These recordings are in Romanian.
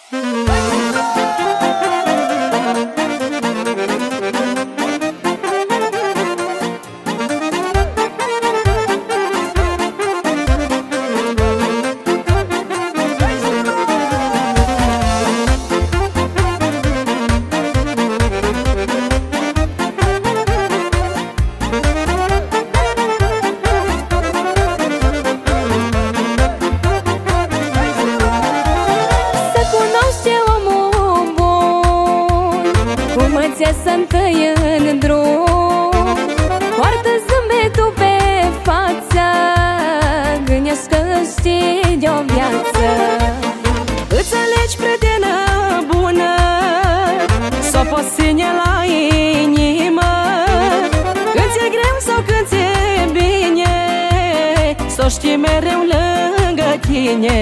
Să-mi tăie în drum, poartă zâmbetul pe față, gândesc că știi de-o viață. Îți alegi prietenă bună, s-o poți ține la inimă, când ți-e greu sau când ți-e bine, s-o știi mereu lângă tine.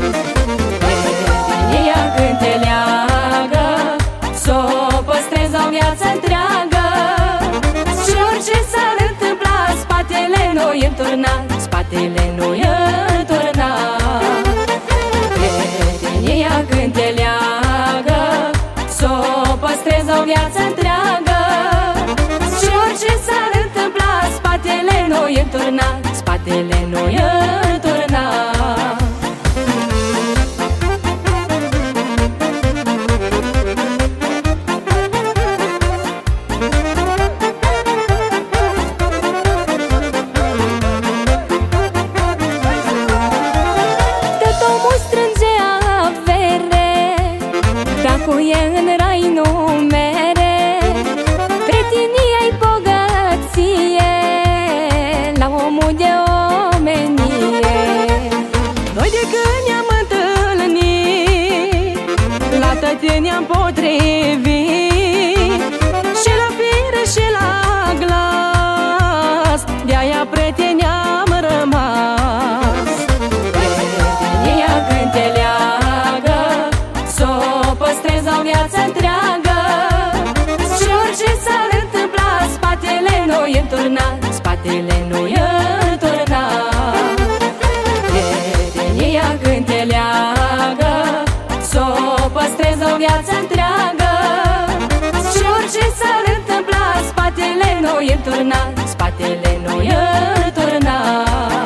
Ea când te leagă, s-o păstrezi o viață întreagă, și orice s-ar întâmpla, spatele nu-i înturnat, spatele nu-i înturnat. Prietenia când te leagă, s-o păstrezi o viață întreagă, și orice s-ar întâmpla, spatele nu-i înturnat, spatele nu-i înturnat. Cu e în rai nu mere, prietenia-i bogăție, la omul de omenie. Noi de când ne-am întâlnit, la tăte ne-am potrivit, și la fire și la glas, de-aia prieteni am rămas. Prietenia când te leagă, s-o păstrezi o viață întreagă, și orice s-ar întâmpla, spatele nu-i înturnat, spatele nu-i înturnat. Prietenia când te leagă, s-o păstrezi o viață întreagă, și orice s-ar întâmpla, spatele nu-i înturnat, spatele nu-i înturnat.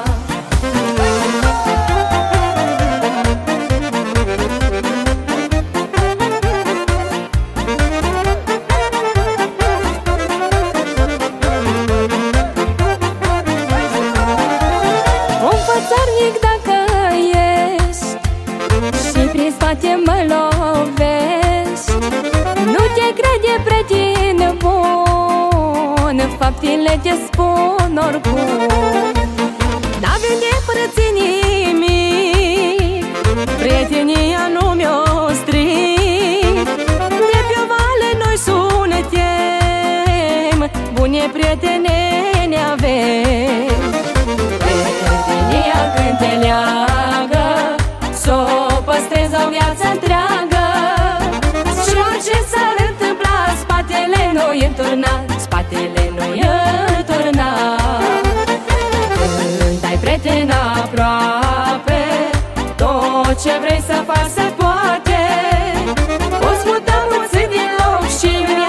Dacă ești și prin spate mă lovești, nu te crede prieten bun, faptele te spun oricum. N-avem de părățit nimic, prietenia nu mi-o stric, de pe vale noi suntem, bune prietene ne avem. Prietenia când te leagă, s-o păstrezi o viață întreagă, și orice s-ar întâmpla, spatele nu-i înturnat, spatele nu-i înturnat. Când ai prieten aproape, tot ce vrei să faci